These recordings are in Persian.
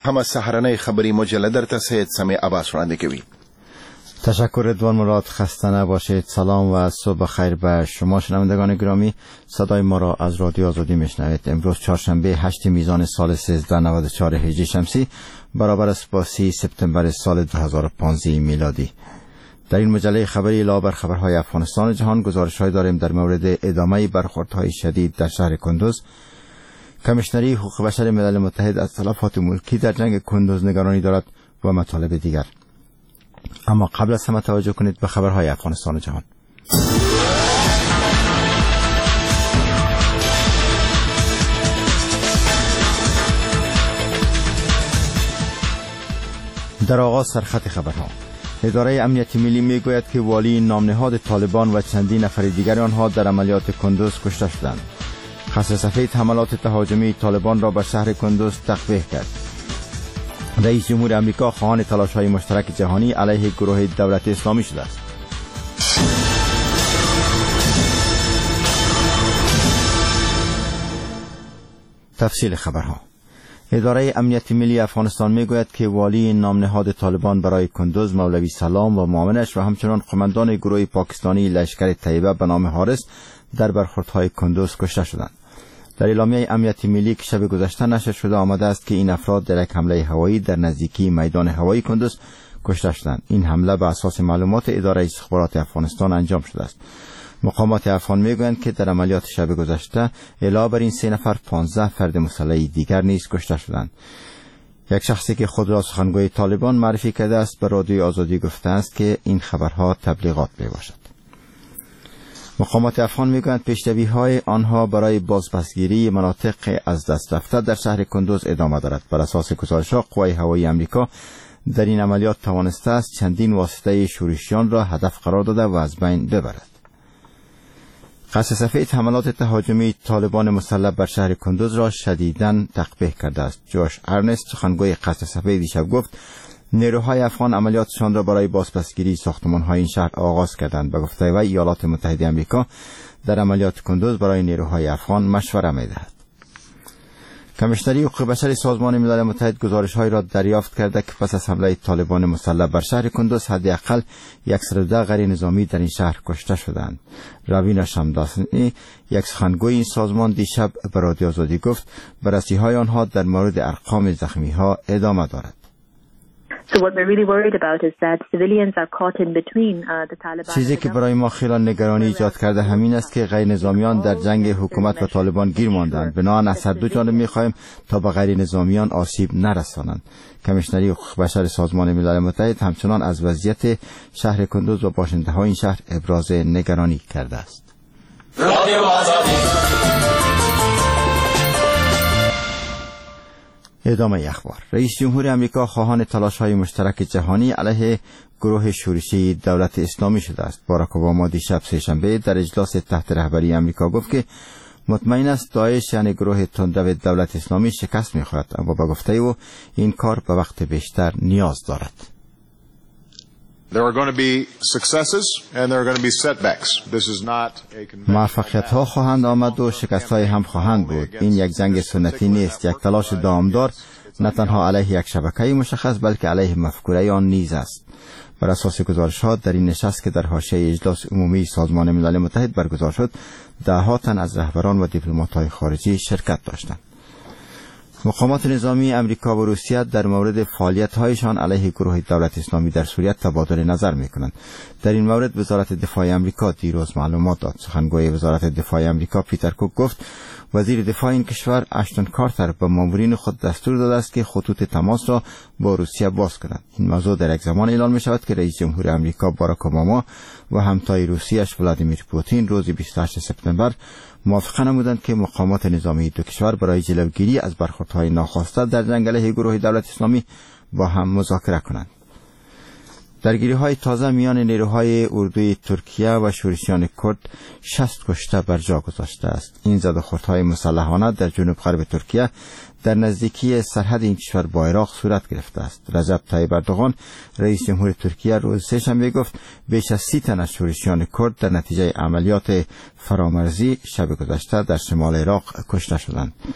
همه سحرانه خبری مجله در سید سمی عباس رانده کوي. تشکر رضوان مراد. خسته نباشید. سلام و صبح خیر به شما شنوندگان گرامی. صدای ما را از رادیو آزادی میشنوید. امروز چهارشنبه 8 میزان سال 1394 هجری شمسی برابر است با 30 سپتامبر سال 2015 میلادی. در این مجله خبری لا خبرهای افغانستان و جهان گزارش‌هایی داریم در مورد ادامه برخوردهای شدید در شهر کندوز. کمیشنری حقوق بشر ملل متحد از تلفات ملکی در جنگ کندوز نگرانی دارد و مطالب دیگر. اما قبل از همه توجه کنید به خبرهای افغانستان و جهان. در آغاز سرخط خبرها. اداره امنیت ملی میگوید که والی نامنهاد طالبان و چندین نفر دیگر آنها در عملیات کندوز کشته شدند. خط سفید حملات تهاجمی طالبان را بر شهر کندوز تقویح کرد. رئیس جمهور امریکا خواهان تلاش‌های مشترک جهانی علیه گروه دولت اسلامی شده است. تفصیل خبرها. اداره امنیت ملی افغانستان میگوید که والی نامنهاد طالبان برای کندوز مولوی سلام و معاونش و همچنان قماندان گروه پاکستانی لشکر طیبه به نام حارس در برخوردهای کندوز کشته شدند. در اعلامیه امنیت ملی که شب گذشته نشر شده آمده است که این افراد در یک حمله هوایی در نزدیکی میدان هوایی کندوز کشته شدند. این حمله بر اساس معلومات اداره استخبارات افغانستان انجام شده است. مقامات افغان میگویند که در عملیات شب گذشته علاوه بر این 3 نفر 15 فرد مسلح دیگر نیز کشته شدند. یک شخصی که خود را سخنگوی طالبان معرفی کرده است به رادیوی آزادی گفته است که این خبرها تبلیغات میباشد. مقامات افغان میگویند پیشروی‌های آنها برای بازپسگیری مناطق از دست رفته در شهر کندوز ادامه دارد. بر اساس گزارش‌ها قوای هوایی امریکا در این عملیات توانسته است چندین واسطه شورشیان را هدف قرار داده و از بین ببرد. خط سفید حملات تهاجمی طالبان مسلح بر شهر کندوز را شدیداً تقبیح کرده است. جوش ارنست سخنگوی خط سفید دیشب گفت نیروهای افغان عملیاتشان را برای بازپسگیری ساختمان‌های این شهر آغاز کردند. به گفته وی ایالات متحده آمریکا در عملیات کندوز برای نیروهای افغان مشوره می‌دهد. کمیشنری حقوق بشر سازمان ملل متحد گزارش‌هایی را دریافت کرده که پس از حمله طالبان مسلح بر شهر کندوز حداقل 112 غیر نظامی در این شهر کشته شدند. روینا شمداسنی یک سخنگوی این سازمان دیشب به رادیو آزادی گفت بررسی‌های آنها در مورد ارقام زخمی‌ها ادامه دارد. چیزی که برای ما خیلی نگرانی ایجاد کرده همین است که غیر نظامیان در جنگ حکومت و طالبان گیر ماندند. بنابراین از هر دو جانب می‌خواهیم تا به غیر نظامیان آسیب نرسانند. کمیشنری حقوق بشر سازمان ملل متحد همچنان از وضعیت شهر کندوز و باشنده‌های این شهر ابراز نگرانی کرده است. ادامه اخبار. رئیس جمهور امریکا خواهان تلاش‌های مشترک جهانی علیه گروه شورشی دولت اسلامی شده است. باراک اوباما دیشب سه‌شنبه در اجلاس تحت رهبری امریکا گفت که مطمئن است داعش یعنی گروه تندرو دولت اسلامی شکست می‌خورد، اما با گفته او این کار به وقت بیشتر نیاز دارد. موفقیت‌ها خواهند آمد و شکست‌های هم خواهند بود. این یک جنگ سنتی نیست، یک تلاش دامدار نه تنها علیه یک شبکه مشخص بلکه علیه مفکوره آن نیز است. بر اساس گزارش‌ها در این نشست که در حاشیه اجلاس عمومی سازمان ملل متحد برگزار شد، ده‌ها تن از رهبران و دیپلمات‌های خارجی شرکت داشتند. مقامات نظامی امریکا و روسیه در مورد فعالیت‌هایشان علیه گروه دولت اسلامی در سوریه تبادل نظر می‌کنند. در این مورد وزارت دفاع امریکا دیروز معلومات داد. سخنگوی وزارت دفاع امریکا پیتر کوک گفت وزیر دفاع این کشور اشتون کارتر به مامورین خود دستور داده است که خطوط تماس را با روسیه باز کنند. این موضوع در یک زمان اعلان می‌شود که رئیس جمهور امریکا باراک اوباما و همتای روسیه‌اش ولادیمیر پوتین روز 28 سپتامبر موافقه نمودند که مقامات نظامی دو کشور برای جلوگیری از برخوردهای ناخواسته در جنگ علیه گروه دولت اسلامی با هم مذاکره کنند. درگیری‌های تازه میان نیروهای اردوی ترکیه و شورشیان کرد 60 کشته بر جا گذاشته است. این زدوخوردهای مسلحانه در جنوب غرب ترکیه در نزدیکی سرحد این کشور با عراق صورت گرفته است. رجب طیب اردوغان رئیس جمهور ترکیه روز سه‌شنبه گفت بیش از 30 تن از شورشیان کرد در نتیجه عملیات فرامرزی شب گذشته در شمال عراق کشته شدند.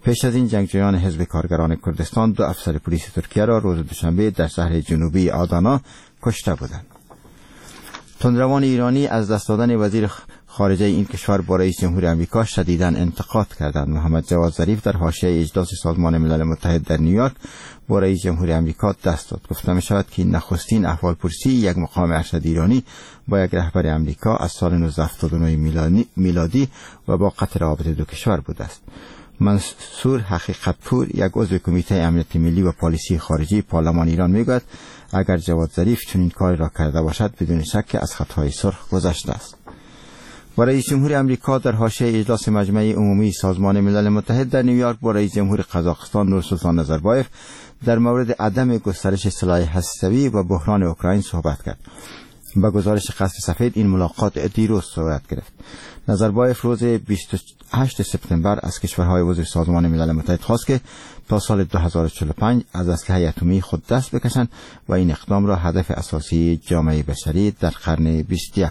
پیش از این جنگجویان حزب کارگران کردستان 2 افسر پلیس ترکیه را روز دوشنبه در شهر جنوبی آدانا کشته بودند. تندروان ایرانی از دست دادن وزیر خارجه این کشور با رئیس جمهور آمریکا شدیداً انتقاد کردند. محمد جواد ظریف در حاشیه اجلاس سازمان ملل متحد در نیویورک با رئیس جمهور آمریکا دست داد. گفته می شود که نخستین احوالپرسی یک مقام ارشد ایرانی با یک رهبر آمریکا از سال 1979 میلادی و با قطع روابط دو کشور بوده است. منصور حقیقتپور، یک عضو کمیته امنیت ملی و پالیسی خارجی پارلمان ایران میگوید اگر جواد ظریف چنین کاری را کرده باشد بدون شک از خطای سرخ گذشته است. و رئیس جمهور آمریکا در حاشیه اجلاس مجمع عمومی سازمان ملل متحد در نیویورک با رئیس جمهور قزاقستان نورسلطان نظربایف در مورد عدم گسترش سلاح هسته‌ای و بحران اوکراین صحبت کرد. با گزارش قصر سفید این ملاقات دیروز صورت گرفت. نظربایف روز 28 سپتامبر از کشورهای عضو سازمان ملل متحد خواست که تا سال 2045 از اسلحه اتمی خود دست بکشند و این اقدام را هدف اساسی جامعه بشری در قرن 21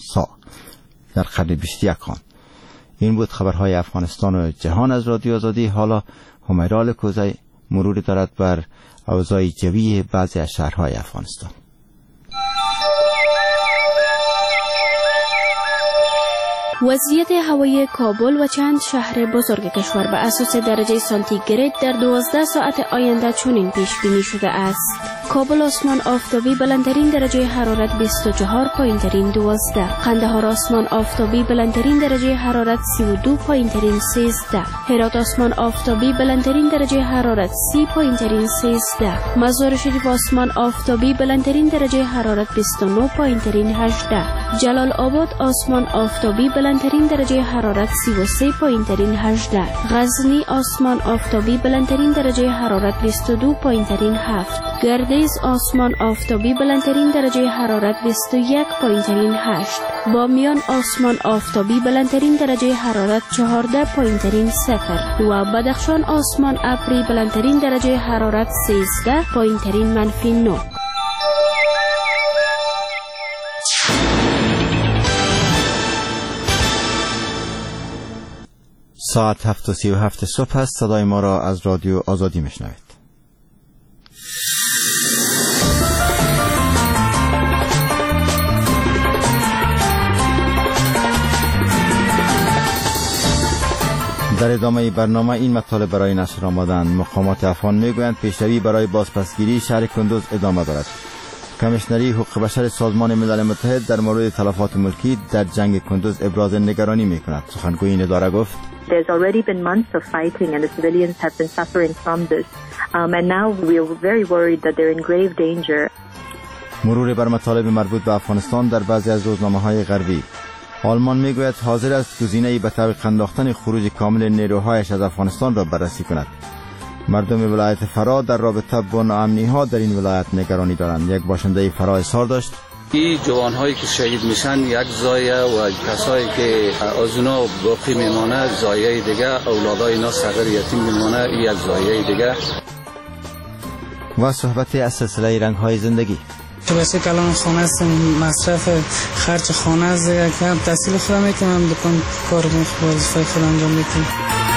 خواند. این بود خبرهای افغانستان و جهان از رادیو آزادی. حالا همیرال کوزی مرور دارد بر اوضاع جوی بعضی از شهرهای افغانستان. وضعیت هوایی کابل و چند شهر بزرگ کشور به اساس درجه سانتیگراد در 12 ساعت آینده چنین پیش بینی شده است. کابل آسمان آفتابی بلندترین درجه حرارت 24، پایینترین 12. قندهار آسمان آفتابی بلندترین درجه حرارت 32، پایینترین 13. هرات آسمان آفتابی بلندترین درجه حرارت 30، پایینترین 13. مزار شریف آسمان آفتابی بلندترین درجه حرارت 29، پایینترین 18. جلال آباد آسمان آفتابی بلندترین درجه حرارت 33، پایینترین 18. غزنی آسمان آفتابی بلندترین درجه حرارت 22، پایینترین 7. گردیز آسمان آفتابی بلندترین درجه حرارت 21، پایینترین 8. بامیان آسمان آفتابی بلندترین درجه حرارت 14، پایینترین 0. و بدخشان آسمان ابری بلندترین درجه حرارت 13، پایینترین -9. ساعت 7:37 صبح است. صدای ما را از رادیو آزادی میشنوید. در ادامه برنامه این مطالب برای نشر آمدند. مقامات افغان میگویند پیشروی برای بازپسگیری شهر کندوز ادامه دارد. کمیشنری حقوق بشر سازمان ملل متحد در مورد تلفات ملکی در جنگ کندوز ابراز نگرانی میکند. سخنگوی این اداره گفت There's already been months of fighting and the civilians have been suffering from this. And now we are very worried that they're in grave danger. مرور بر مطالب مربوط به افغانستان در بعضی از روزنامه‌های غربی. آلمان میگوید حاضر است گزینه‌ای به تعویق انداختن خروج کامل نیروهایش از افغانستان را بررسی کند. مردم ولایت فرا در رابطه با ناامنی‌ها در این ولایت نگرانی دارند. یک باشنده فرا اظهار داشت این جوانهایی که شهید میشن یک زایه و کسایی که از اونا باقی میمانه زایه دیگه، اولادای اینا صغیر یتیم میمانه یک زایه دیگه. و صحبت از سلسله رنگ‌های زندگی. واسه کلان خانه است، مصرف خرج خانه است، یکم تحصیل خودم میکنم، دکان کار وظیفه خودم انجام میدم.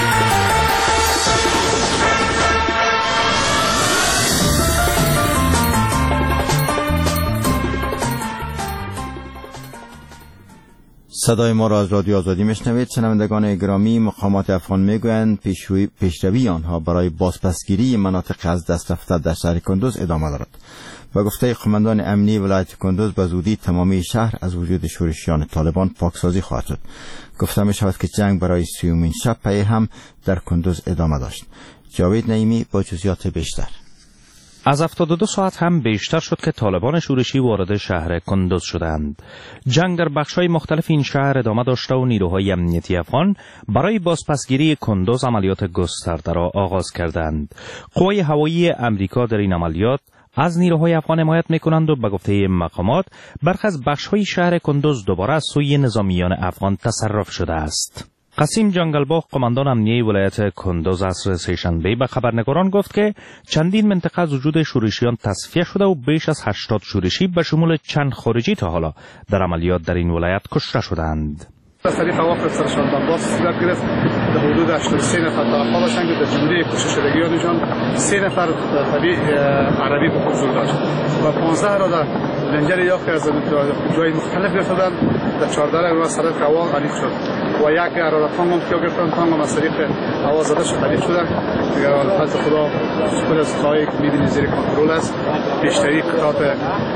صدای ما را از رادیو آزادی میشنوید. شنوندگان گرامی، مقامات افغان میگویند پیشروی آنها برای بازپسگیری مناطق از دست رفته در شهر کندوز ادامه دارد. و گفته قماندان امنی ولایت کندوز به زودی تمامی شهر از وجود شورشیان طالبان پاکسازی خواهد شد. گفته می شود که جنگ برای 30مین شب پی هم در کندوز ادامه داشت. جاوید نعیمی با جزئیات بیشتر. از 72 ساعت هم بیشتر شد که طالبان شورشی وارد شهر کندوز شدند. جنگ در بخش‌های مختلف این شهر ادامه داشته و نیروهای امنیتی افغان برای بازپسگیری کندوز عملیات گسترده را آغاز کردند. قوای هوایی امریکا در این عملیات از نیروهای افغان حمایت می‌کنند و به گفته مقامات برخی از بخش‌های شهر کندوز دوباره از سوی نظامیان افغان تصرف شده است. قاسم جنگلباغ قماندان امنیه ولایت کندوز عصر سه‌شنبه به خبرنگاران گفت که چندین منطقه از وجود شورشیان تصفیه شده و بیش از 80 شورشی به شمول چند خارجی تا حالا در عملیات در این ولایت کشته شدند. از طریق هوا سرشان بمباس صورت گرفت. در حدود 83 نفر تلفات داشتند که در جمله کشته-شدگیانشان 3 نفر طبیع عربی به حضور داشت و 15 را در لنگر یافت از جای مختلف گرفتند. در 14 را از طریق هوا غلیظ شد و یک ارادت تانگ هم که گرفتند، تانگ هم از طریق هوا زده شد غلیظ شدند. دیگر از خدا شکر از خدای که می‌بینید زیر کنترل است. بیشتری قطعات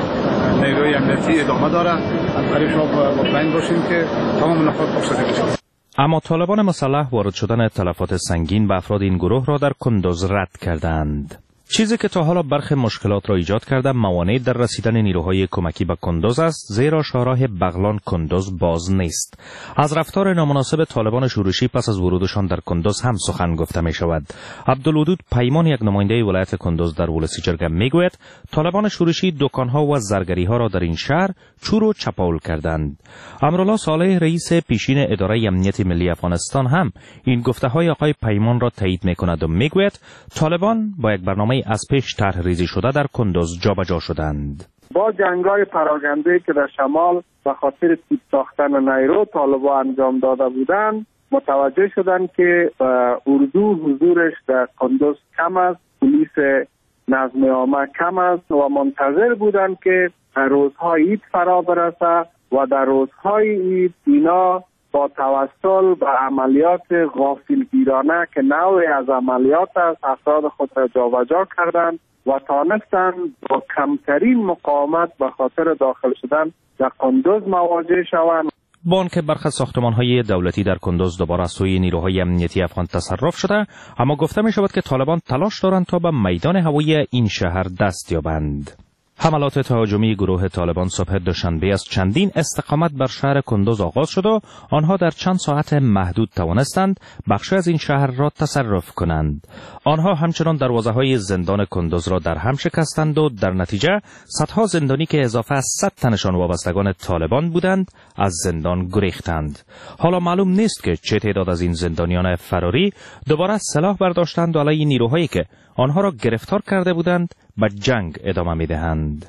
نیروی امنیتی ادامه دارد. برای شما مطمئن باشیم که تمام نقاط کشته می‌شوند. اما طالبان مسلح وارد شدن تلفات سنگین به افراد این گروه را در کندوز رد کردند. چیزی که تا حالا برخی مشکلات را ایجاد کرده موانع در رسیدن نیروهای کمکی به کندوز است، زیرا شاهراه بغلان کندوز باز نیست. از رفتار نامناسب طالبان شورشی پس از ورودشان در کندوز هم سخن گفته می شود. عبدالودود پیمان، یک نماینده ولایت کندوز در ولسی جرگه میگوید طالبان شورشی دکانها و زرگریها را در این شهر چور و چپاول کردند. امرالله صالح رئیس پیشین اداره امنیت ملی افغانستان هم این گفته‌های آقای پیمان را تایید می‌کند و میگوید طالبان با یک برنامه از پیش طرح ریزی شده در کندوز جابجا شدند. با جنگ‌های پراگنده‌ای که در شمال به خاطر تیپ ساختن نیرو طالبان انجام داده بودند، متوجه شدند که اردو حضورش در کندوز کم است، پلیس نظم عامه کم است و منتظر بودند که روزهای عید فرا برسه و در روزهای عید اینا با توسل به عملیات غافلگیرانه که نوعی از عملیات است افراد خود را جابجا کردند و تانستند با کمترین مقاومت به خاطر داخل شدن در کندوز مواجه شوند. با آنکه برخی ساختمان‌های دولتی در کندوز دوباره از سوی نیروهای امنیتی افغان تصرف شده، اما گفته می شود که طالبان تلاش دارند تا به میدان هوایی این شهر دست یابند. حملات تهاجمی گروه طالبان صبح دوشنبه از چندین استقامت بر شهر کندوز آغاز شد و آنها در چند ساعت محدود توانستند بخشی از این شهر را تصرف کنند. آنها همچنان دروازه‌های زندان کندوز را در هم شکستند و در نتیجه صدها زندانی که اضافه از 100 تنشان وابستگان طالبان بودند از زندان گریختند. حالا معلوم نیست که چه تعداد از این زندانیان فراری دوباره سلاح برداشتند و علیه نیروهایی که آنها را گرفتار کرده بودند به جنگ ادامه می‌دهند.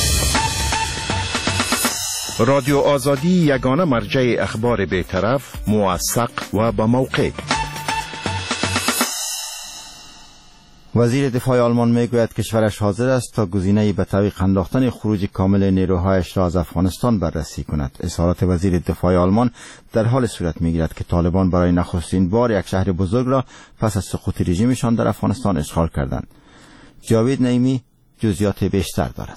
رادیو آزادی یگانه مرجع اخبار بی‌طرف، موثق و با موقع. وزیر دفاع آلمان میگوید کشورش حاضر است تا گزینه‌ای به تعویق انداختن خروج کامل نیروهایش را از افغانستان بررسی کند. اظهارات وزیر دفاع آلمان در حال صورت میگیرد که طالبان برای نخستین بار یک شهر بزرگ را پس از سقوط رژیمشان در افغانستان اشغال کردند. جاوید نعیمی جزئیات بیشتر دارد.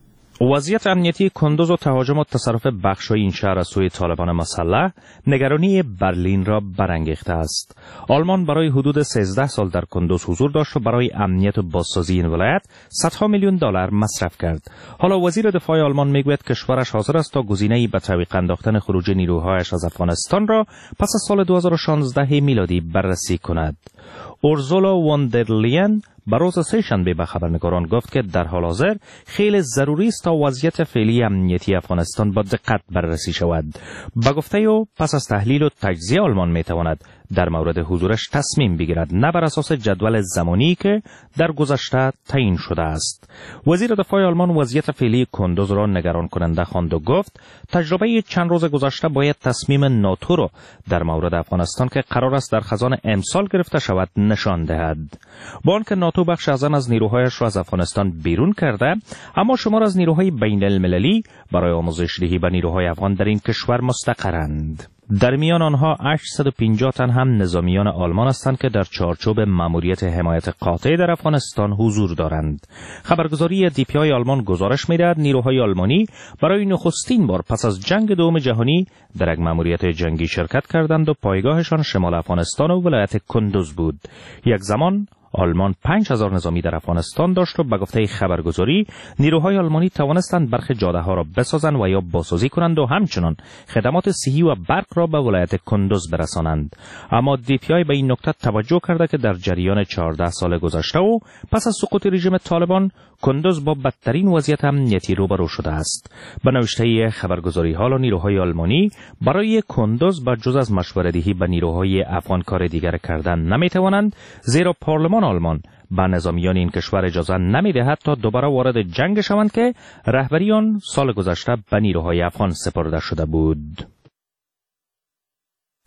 وضعیت امنیتی کندوز و تهاجم و تصرف بخش‌های این شهر از سوی طالبان مسلح نگرانی برلین را برانگیخته است. آلمان برای حدود 13 سال در کندوز حضور داشت و برای امنیت و بازسازی این ولایت صدها میلیون دلار مصرف کرد. حالا وزیر دفاع آلمان میگوید کشورش حاضر است تا گزینه‌ای به تعویق انداختن خروج نیروهایش از افغانستان را پس از سال 2016 میلادی بررسی کند. اورزولا وان در لین بر روز سه‌شنبه به خبرنگاران گفت که در حال حاضر خیلی ضروری است تا وضعیت فعلی امنیتی افغانستان با دقت بررسی شود. با گفته او پس از تحلیل و تجزیه آلمان میتواند در مورد حضورش تصمیم بگیرد، نه بر اساس جدول زمانی که در گذشته تعیین شده است. وزیر دفاع آلمان وضعیت فعلی کندوز را نگران کننده خواند و گفت تجربه چند روز گذشته باید تصمیم ناتو را در مورد افغانستان که قرار است در خزان امسال گرفته شود نشان دهد. با آنکه ناتو بخش از آن از نیروهایش را از افغانستان بیرون کرده، اما شمار از نیروهای بین المللی برای آموزش دهی به نیروهای افغان در این کشور مستقرند. در میان آنها 850 تن هم نظامیان آلمان هستند که در چارچوب ماموریت حمایت قاطع در افغانستان حضور دارند. خبرگزاری DPI آلمان گزارش می‌دهد نیروهای آلمانی برای نخستین بار پس از جنگ دوم جهانی در یک ماموریت جنگی شرکت کردند و پایگاهشان شمال افغانستان و ولایت کندوز بود. یک زمان آلمان 5000 نظامی در افغانستان داشت و به گفته خبرگزاری نیروهای آلمانی توانستند برخی جاده‌ها را بسازند و یا بازسازی کنند و همچنان خدمات صحی و برق را به ولایت کندوز برسانند. اما DPI به این نکته توجه کرده که در جریان 14 سال گذشته و پس از سقوط رژیم طالبان کندوز با بدترین وضعیت امنیتی روبرو شده است. به نوشته خبرگزاری حالا نیروهای آلمانی برای کندوز با جز از مشوره‌دهی به نیروهای افغان کار دیگر کردن نمی‌توانند، زیرا پارلمان آلمان به نظامیان این کشور اجازه نمی‌دهد تا دوباره وارد جنگ شوند که رهبری آن سال گذشته به نیروهای افغان سپرده شده بود.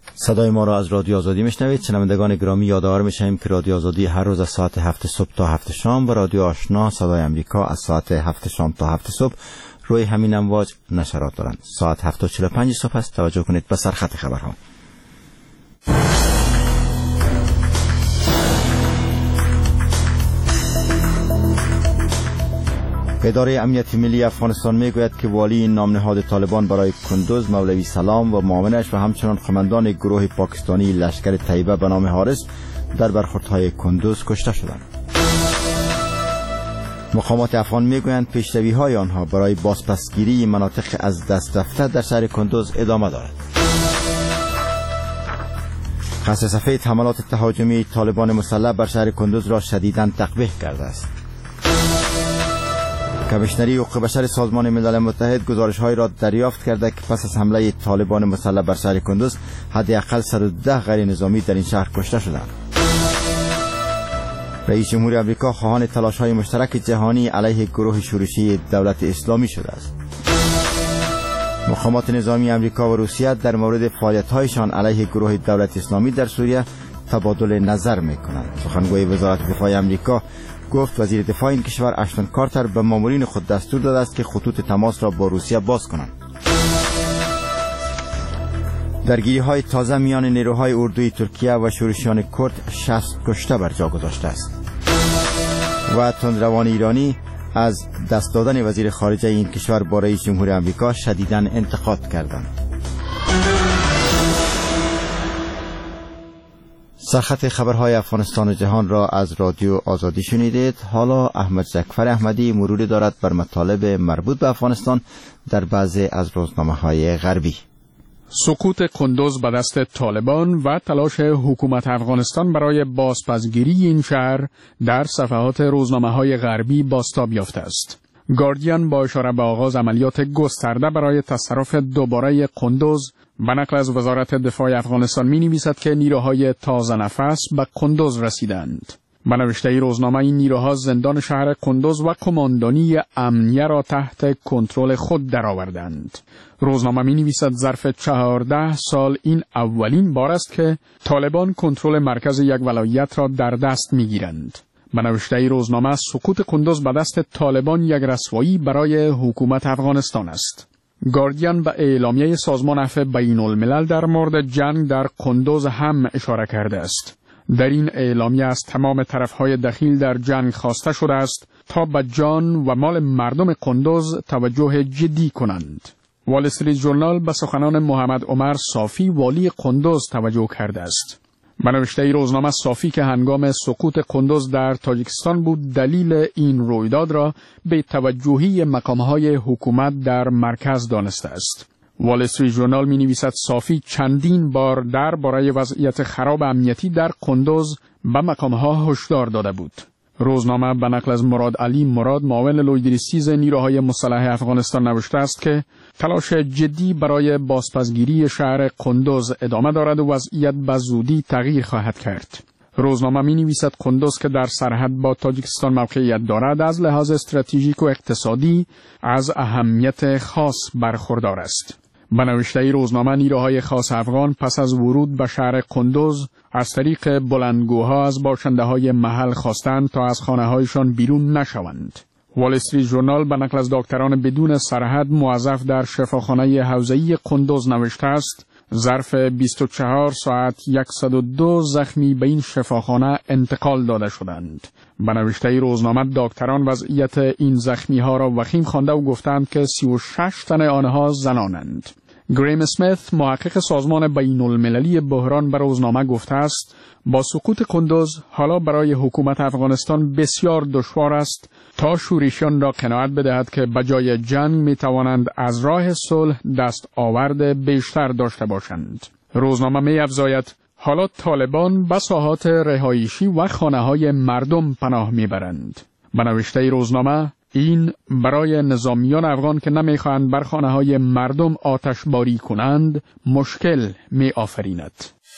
صدای ما را از رادیو آزادی میشنوید. شنوندگان گرامی، یادآور میشیم که رادیو آزادی هر روز از ساعت 7 صبح تا 7 شام و رادیو آشنا صدای امریکا از ساعت 7 شام تا 7 صبح روی همین امواج نشرات دارند. ساعت 7:45 صبح است. توجه کنید به سرخط خبرها. اداره امنیت ملی افغانستان میگوید که والی نام نهاد طالبان برای کندوز مولوی سلام و معاونش و همچنان قماندان گروه پاکستانی لشکر طیبه به نام حارس در برخوردهای کندوز کشته شدند. مقامات افغان میگویند پیشروی‌های آنها برای بازپسگیری مناطق از دست رفته در شهر کندوز ادامه دارد. خط سفید حملات تهاجمی طالبان مسلح بر شهر کندوز را شدیداً تقبیح کرده است. کمیشنری حقوق بشر سازمان ملل متحد گزارش‌هایی را دریافت کرده که پس از حمله طالبان مسلح بر شهر کندوز حداقل 110 غیر نظامی در این شهر کشته شدند. رئیس جمهور آمریکا خواهان تلاش‌های مشترک جهانی علیه گروه شورشی دولت اسلامی شده است. مقامات نظامی آمریکا و روسیه در مورد فعالیت‌هایشان علیه گروه دولت اسلامی در سوریه تبادل نظر می‌کنند. سخنگوی وزارت دفاع آمریکا گفت وزیر دفاع این کشور اشتون کارتر به مامورین خود دستور داده است که خطوط تماس را با روسیه باز کنند. درگیری‌های تازه میان نیروهای اردوی ترکیه و شورشیان کرد 60 کشته بر جا گذاشته است. و تندروان ایرانی از دست دادن وزیر خارجه این کشور با رئیس جمهور آمریکا شدیداً انتقاد کردند. سرخط خبرهای افغانستان و جهان را از رادیو آزادی شنیدید. حالا احمد زکفر احمدی مروری دارد بر مطالب مربوط به افغانستان در بعضی از روزنامه‌های غربی. سقوط کندوز به دست طالبان و تلاش حکومت افغانستان برای بازپسگیری این شهر در صفحات روزنامه‌های غربی بازتاب یافته است. گاردین با اشاره به آغاز عملیات گسترده برای تصرف دوباره کندوز به نقل از وزارت دفاع افغانستان می‌نویسد که نیروهای تازه نفس به کندوز رسیدند. به نوشته روزنامه این نیروها زندان شهر کندوز و کماندانی امنیه را تحت کنترل خود درآوردند. روزنامه می‌نویسد ظرف 14 سال این اولین بار است که طالبان کنترل مرکز یک ولایت را در دست می‌گیرند. به نوشته روزنامه سقوط کندوز به دست طالبان یک رسوایی برای حکومت افغانستان است. گاردین به اعلامیه سازمان عفو بین الملل در مورد جنگ در کندوز هم اشاره کرده است. در این اعلامیه از تمام طرفهای دخیل در جنگ خواسته شده است تا به جان و مال مردم کندوز توجه جدی کنند. وال استریت ژورنال به سخنان محمد عمر صافی والی کندوز توجه کرده است. به نوشته روزنامه صافی که هنگام سقوط کندوز در تاجیکستان بود درلیل این رویداد را به توجهی مقامهای حکومت در مرکز دانسته است. وال استریت ژورنال می نویسد صافی چندین بار درباره وضعیت خراب امنیتی در کندوز به مقامها هشدار داده بود. روزنامه به نقل از مراد علی مراد معاون لویدریسیز نیروهای مسلح افغانستان نوشته است که تلاش جدی برای بازپسگیری شهر کندوز ادامه دارد و وضعیت به زودی تغییر خواهد کرد. روزنامه می نویسد کندوز که در سرحد با تاجیکستان موقعیت دارد از لحاظ استراتژیک و اقتصادی از اهمیت خاص برخوردار است. به نوشته روزنامه نیروهای خاص افغان پس از ورود به شهر کندوز از طریق بلندگوها از باشنده‌های محل خواستند تا از خانه‌هایشان بیرون نشوند. وال استریت ژورنال به نقل از دکتران بدون سرحد موظف در شفاخانه حوزه‌ای کندوز نوشته است ظرف 24 ساعت 102 زخمی به این شفاخانه انتقال داده شدند. به نوشته روزنامه دکتران وضعیت این زخمی‌ها را وخیم خوانده و گفتند که 36 تن آنها زنانند. گریم اسمیت محقق سازمان بین المللی بحران به روزنامه گفته است با سقوط کندوز حالا برای حکومت افغانستان بسیار دشوار است تا شورشیان را قناعت بدهد که بجای جنگ می توانند از راه صلح دست آورد بیشتر داشته باشند. روزنامه می افزاید حالا طالبان به ساحات رهایشی و خانه‌های مردم پناه میبرند. به نوشته روزنامه این برای نظامیان افغان که نمیخواهند بر خانه‌های مردم آتشباری کنند مشکل می آفریند.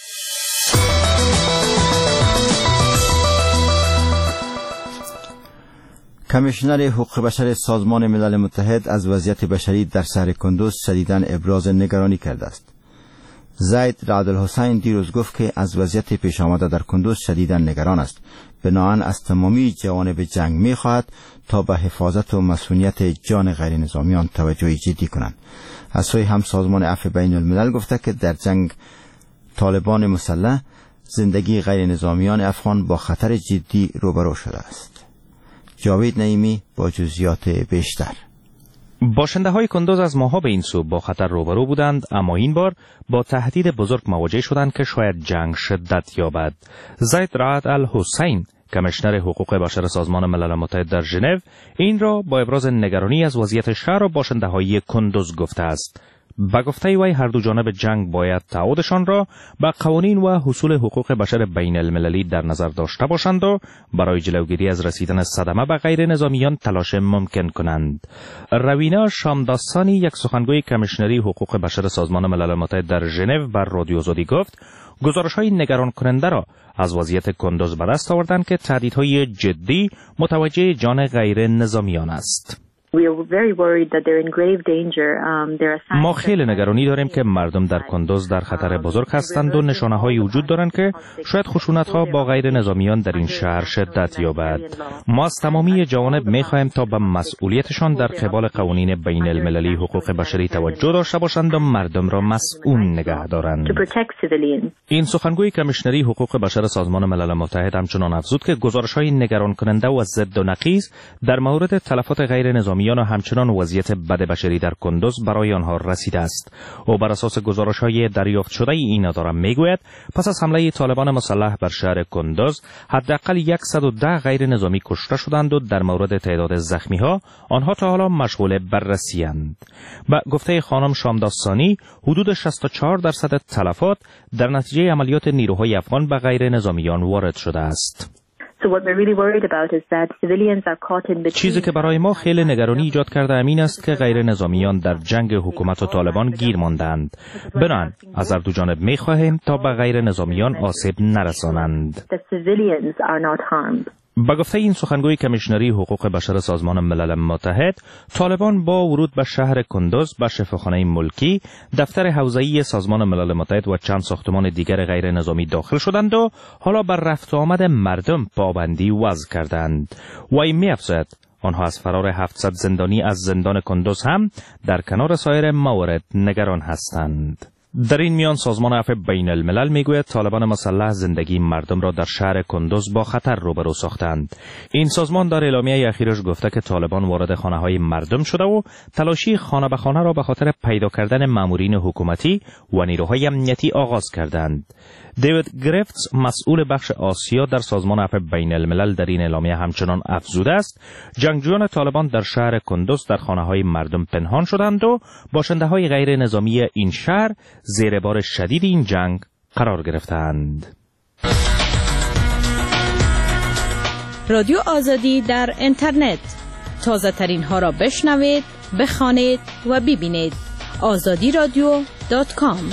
کمیشنر حقوق بشر سازمان ملل متحد از وضعیت بشری در شهر کندوز شدیداً ابراز نگرانی کرده است. زید رعد الحسین دیروز گفت که از وضعیت پیش آمده در کندوز شدیداً نگران است. بناهن از تمامی جوانب جنگ می‌خواهد تا به حفاظت و مسئولیت جان غیر نظامیان توجه جدی کنند. از سوی هم سازمان عفو بین الملل گفته که در جنگ طالبان مسلح زندگی غیر نظامیان افغان با خطر جدی روبرو شده است. جاوید نعیمی با جزئیات بیشتر. باشنده های کندوز از ماها به این سو با خطر روبرو بودند، اما این بار با تهدید بزرگ مواجه شدند که شاید جنگ شدت یابد. زید رعد الحسین کمیشنر حقوق بشر سازمان ملل متحد در ژنو این را با ابراز نگرانی از وضعیت شهر و باشنده های کندوز گفته است. به گفته وی هر دو جانب جنگ باید تعهدشان را به قوانین و اصول حقوق بشر بین المللی در نظر داشته باشند و برای جلوگیری از رسیدن صدمه به غیر نظامیان تلاش ممکن کنند. روینا شامداستانی یک سخنگوی کمیشنری حقوق بشر سازمان ملل متحد در ژنو بر رادیو آزادی گفت گزارش‌های نگران کننده را از وضعیت کندوز به دست آوردند که تهدیدهای جدی متوجه جان غیر نظامیان است. ما خیلی نگرانی داریم که مردم در کندوز در خطر بزرگ هستند و نشانه‌هایی وجود دارند که شاید خشونت‌ها با غیر نظامیان در این شهر شدت یابد. ما از تمامی جوانب می‌خواهیم تا به مسئولیتشان در قبال قوانین بین المللی حقوق بشری توجه داشته باشند و مردم را مسئول نگه دارند. این سخنگوی کمیشنری حقوق بشر سازمان ملل متحد همچنان افزود که گزارش‌های نگران کننده و ضد و نقیض در مورد تلفات غیر نظامیان و همچنان وضعیت بد بشری در کندوز برای آنها رسیده است. او بر اساس گزارش‌های دریافت شده این اداره میگوید پس از حمله طالبان مسلح بر شهر کندوز حداقل 110 غیر نظامی کشته شدند و در مورد تعداد زخمی‌ها آنها تا حالا مشغول بررسی اند. با گفته خانم شامداستانی حدود 64% تلفات در نتیجه عملیات نیروهای افغان به غیر نظامیان وارد شده است. چیزی که برای ما خیلی نگرانی ایجاد کرده امین است که غیر نظامیان در جنگ حکومت و طالبان گیر ماندند. بنابراین از هر دو جانب می‌خواهیم تا به غیر نظامیان آسیب نرسانند. با گفته این سخنگوی کمیشنری حقوق بشر سازمان ملل متحد، طالبان با ورود به شهر کندوز به شفاخانه ملکی، دفتر حوزه‌ای سازمان ملل متحد و چند ساختمان دیگر غیر نظامی داخل شدند و حالا بر رفت و آمد مردم پابندی وضع کردند. وی می‌افزاید آنها از فرار 700 زندانی از زندان کندوز هم در کنار سایر موارد نگران هستند. در این میان سازمان عفو بین الملل میگوید طالبان مسلح زندگی مردم را در شهر کندوز با خطر روبرو ساختند. این سازمان در اعلامیه اخیرش گفته که طالبان وارد خانه‌های مردم شده و تلاشی خانه به خانه را به خاطر پیدا کردن مامورین حکومتی و نیروهای امنیتی آغاز کردند. دیوید گریفتس مسئول بخش آسیا در سازمان عفو بین الملل در این اعلامیه همچنان افزوده است جنگجویان طالبان در شهر کندوز در خانه‌های مردم پنهان شدند و باشنده‌های غیر نظامی این شهر زیر بار شدید این جنگ قرار گرفتند. رادیو آزادی در اینترنت، تازه ترین ها را بشنوید، بخوانید و ببینید. azadiradio.com.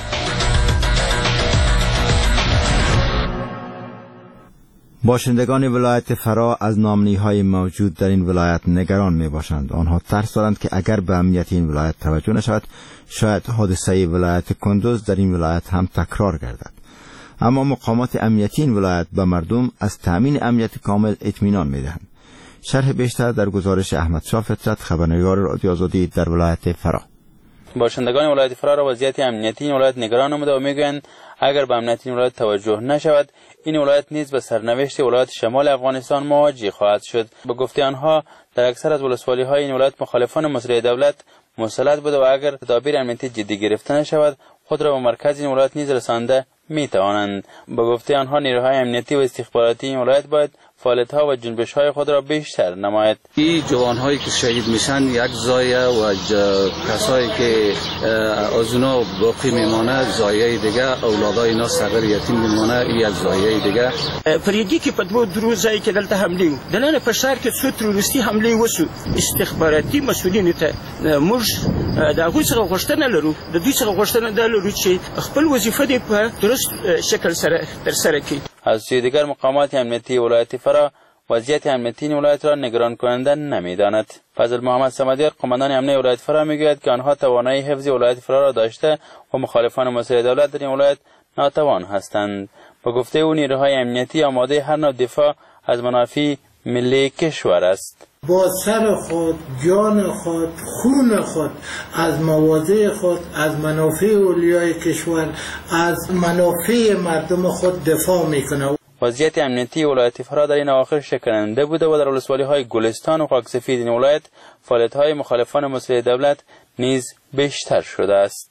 باشندگان ولایت فرا از نامنی‌های موجود در این ولایت نگران می‌باشند. آنها ترس دارند که اگر به امنیت این ولایت توجه نشود شاید حادثه ولایت کندوز در این ولایت هم تکرار گردد. اما مقامات امنیتی این ولایت به مردم از تامین امنیت کامل اطمینان می‌دهند. شرح بیشتر در گزارش احمد شاه فطرت، خبرنگار رادیو آزادی در ولایت فرا. باشندگان ولایت فرا را وضعیت امنیتی این ولایت نگران نموده و میگویند اگر به امنیت این ولایت توجه نشود این ولایت نیز به سرنوشت ولایت شمال افغانستان مواجه خواهد شد. به گفته آنها در اکثر از ولسوالی‌های این ولایت مخالفان مصرع دولت مسلط بوده و اگر تدابیر امنیتی جدی گرفته نشود خود را به مرکز این ولایت نیز رسانده میتوانند. به گفته آنها نیروهای امنیتی و استخباراتی این ولایت باید فعالیت‌ها و جنبش‌های خود را بیشتر نماید. این جوان‌هایی که شهید میشن یک زایه و کسایی که از اونا باقی میمانه زایه دیگه، اولادای اینا صغیر یتیم میمانه یک زایه دیگه. پریدی که په دوه درو ځای کې دلته حمله و دلته په شهر کې څو تروریستي حمله وسو استخباراتي مسؤلین ته موږ د هغوی څخه غوښتنه لرو د دوی څخه غوښتنه ده لرو چې خپل وظیفه دې په درست شکل سره ترسره کړي. از سوی دیگر مقامات امنیتی ولایت فرا وضعیت امنیتی این ولایت را نگران کننده نمی‌داند. فضل محمد صمدیار قماندان امنیتی ولایت فرا میگوید که آنها توانایی حفظ ولایت فرا را داشته و مخالفان مسئله دولت در این ولایت ناتوان هستند. با گفته او نیروهای امنیتی آماده هر نوع دفاع از منافع ملی کشور است. با سر خود، جان خود، خون خود، از مواضع خود، از منافع اولیای کشور، از منافع مردم خود دفاع میکنه. وضعیت امنیتی ولایت فرا در این اواخر شکننده بوده و در ولسوالی‌های گلستان و خاکسفید این ولایت فعالیت‌های مخالفان مسئله دولت نیز بیشتر شده است.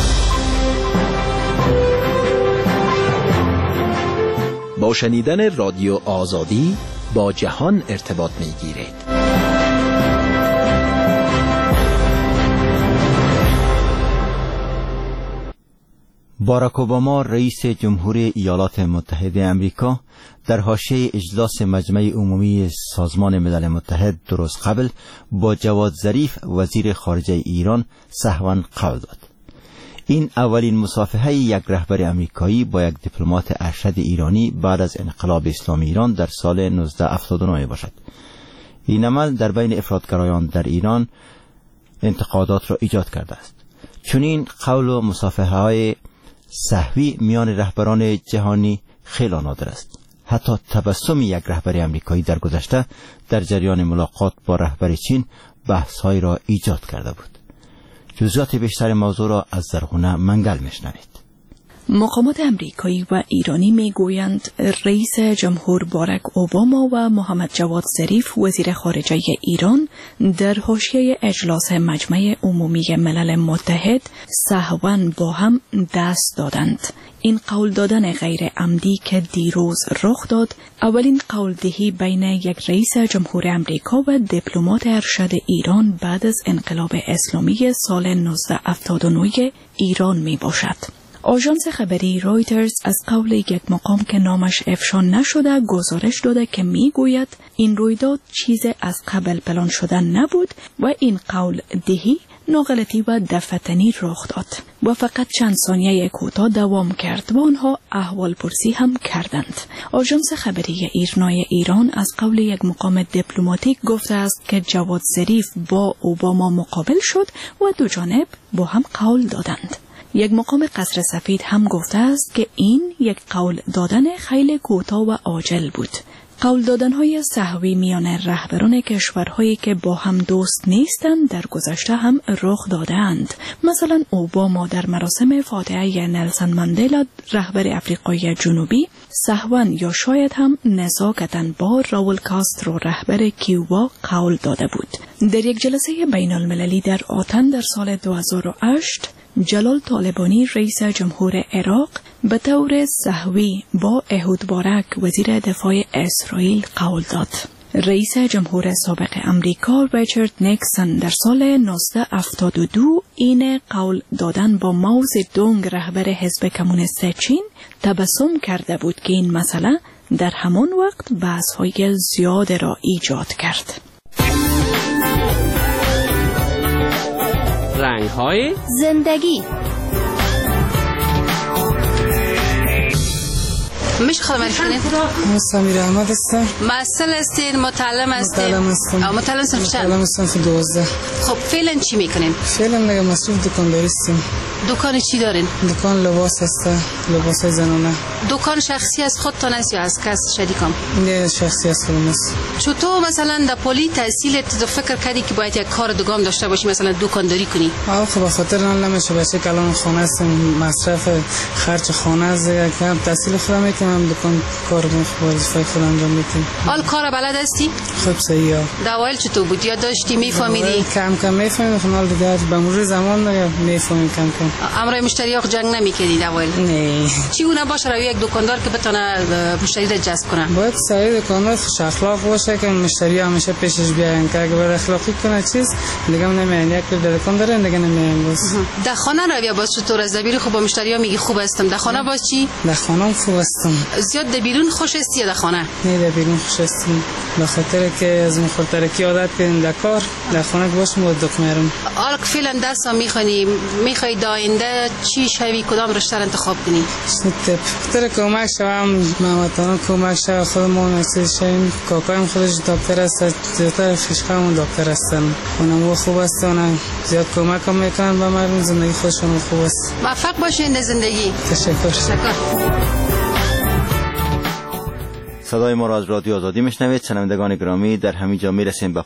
با شنیدن رادیو آزادی با جهان ارتباط می‌گیرید. باراک اوباما رئیس جمهوری ایالات متحده آمریکا در حاشیه اجلاس مجمع عمومی سازمان ملل متحد درست قبل با جواد ظریف وزیر خارجه ایران سهواً قول داد. این اولین مصافحه یک رهبر آمریکایی با یک دیپلمات ارشد ایرانی بعد از انقلاب اسلامی ایران در سال 1979 باشد. این عمل در بین افراطگرایان در ایران انتقادات را ایجاد کرده است. چنین قول و مصافحه‌های سهوی میان رهبران جهانی خیلی نادر است. حتی تبسم یک رهبر آمریکایی در گذشته در جریان ملاقات با رهبر چین بحث‌هایی را ایجاد کرده بود. جزئیات بیشتر موضوع را از زرغونه منگل میشنوید. مقامات امریکایی و ایرانی میگویند رئیس جمهور باراک اوباما و محمد جواد ظریف وزیر خارجه ایران در حاشیه اجلاس مجمع عمومی ملل متحد سهواً با هم دست دادند. این قول دادن غیر عمدی که دیروز رخ داد، اولین قول دهی بین یک رئیس جمهور امریکا و دیپلمات ارشد ایران بعد از انقلاب اسلامی سال 1979 ایران می باشد. آژانس خبری رویترز از قول یک مقام که نامش افشا نشده گزارش داده که میگوید این رویداد چیز از قبل پلان شده نبود و این قول دهی ناغلطی و دفتنی رخ داد و فقط چند ثانیه کوتاه دوام کرد و آنها احوال پرسی هم کردند. آژانس خبری ایرنای ایران از قول یک مقام دیپلماتیک گفته است که جواد ظریف با اوباما مقابل شد و دو جانب با هم قول دادند. یک مقام قصر سفید هم گفته است که این یک قول دادن خیلی کوتاه و عاجل بود. قول دادن‌های سهوی میان رهبران کشورهایی که با هم دوست نیستند در گذشته هم رخ دادند. مثلا اوباما در مراسم فاتحه نلسون ماندلا رهبر آفریقای جنوبی سهواً یا شاید هم نزاکتاً با راول کاسترو رهبر کیوبا قول داده بود. در یک جلسه بین المللی در آتن در سال 2008 جلال طالبانی رئیس جمهور عراق به طور سهوی با احود بارک وزیر دفاع اسرائیل قول داد. رئیس جمهور سابق امریکا ریچارد نیکسون در سال 1972 این قول دادن با ماو زدونگ رهبر حزب کمونیست چین تبسم کرده بود که این مسئله در همان وقت بحث‌های زیاد را ایجاد کرد. رنگ‌های زندگی. میشه خدمت کنید؟ سمیر احمد هستم. مسئول هستین؟ متعلم هستین؟ متعلم صنف چند؟ متعلم صنف 12. خب فعلا چی میکنین؟ فعلا دیگه مسئول دکانداری هستم. دکان چی دارین؟ دکان لباس هسته، لباس زنانه. دکان شخصی از خودتان است یا از کس شریکم؟ نه شخصی است خودم است. چطور مثلا در پلی تحصیلت فکر کردی که باید یک کار دوم داشته باشی مثلا دکانداری کنی؟ خب به خاطر نمیشه بچه که الان خانه هستم مصرف خرج خانه است کم تحصیل خودم میکنم دکان کار وظیفه خودم انجام میدم. حال کار بلد هستی؟ خب صحیح. داوایل چطور بود؟ یا داشتی میفهمیدی؟ کم کم میفهمیدم حال دیگه به مرور زمان دیگه میفهمم کم کم. امروز مشتری ها جنگ نمیکردی داوایل؟ نه. چگونه باشه روی یک دکاندار که بتونه مشتری را جذب کنه؟ باید سعی دکاندار خوش اخلاق باشه که مشتری همیشه پیشش بیاین که اگه بد اخلاقی کنه چیز دیگه نمیان یک دکان داره دیگه نمیان باز. در خانه روی باز چطور از دبیر خوب با مشتری ها میگی خوب هستم در خانه باز چی؟ در خانه خوب هستم. زیاد در بیرون خوش است یا در خانه؟ نه در بیرون خوش هستیم، به خاطر که از مخاطرکی عادت کردیم در کار، در خانه که باشیم بود دکمرم. حالا که فعلا درس میخونی، میخوای در آینده چی شوی، کدام رشته انتخاب کنی؟ خاطر کمک شوم محمدانو، کمک شوم خودمون شویم. کاکایم خودش دکتر است، زیادتر فشقمون دکتر هستن، اونم خوب است، اونم زیاد کمک هم میکنن به مردم، زندگی خودشون خوب است. موفق باشین در زندگی. تشکر. صدای ما را از رادیو آزادی میشنوید. شنوندگان گرامی، در همین جا میرسیم به